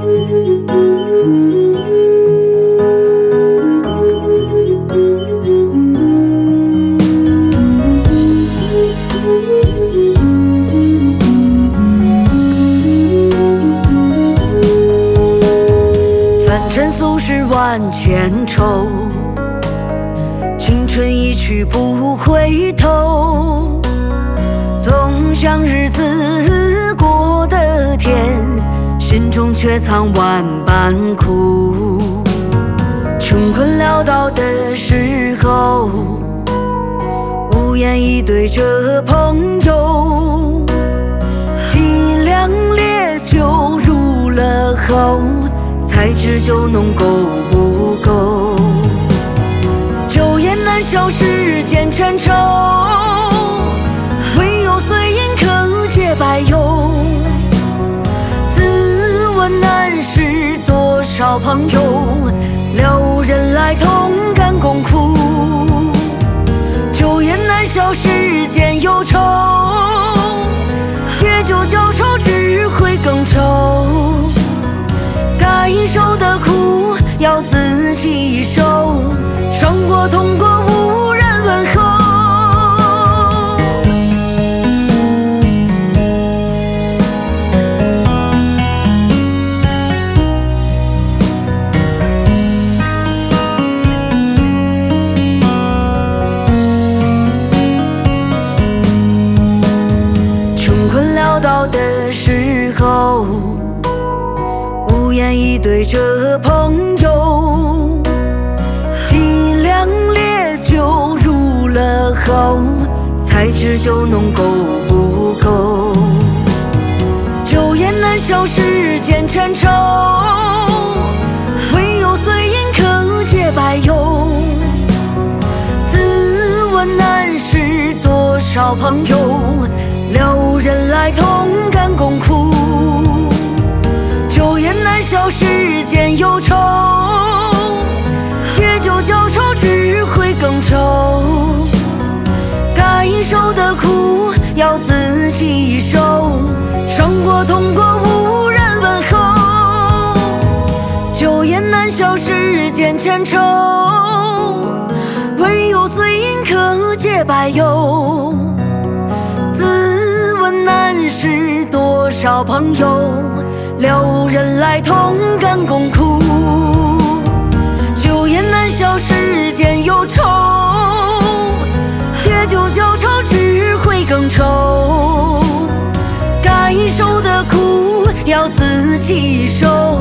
万千愁，青春一去不回头。总想日子过得甜，心中却藏万般苦。穷困潦倒的时候，无言以对着朋友。几两烈酒入了喉，才知酒浓够不够。酒也难消世间尘愁，唯有碎银可解百忧。自问难识多少朋友，撩人来同甘共苦。酒也难消世间忧愁，借酒浇愁只会更愁。该受的苦要自己受，伤过痛过无人问候。穷困潦倒的时候，无言以对着朋友。几两烈酒入了喉，才知酒浓够不够。酒也难消世间尘愁，唯有碎银可解百忧。自问难识多少朋友，撩人来同甘共苦。酒也难消世间忧愁，借酒浇愁只会更愁。该受的苦要自己受，伤过痛过无人问候。酒也难消世间尘愁，唯有碎银可解百忧。自问难识多少朋友，撩人来同甘共苦。酒也难消世间忧愁，借酒浇愁只会更愁。该受的苦要自己受，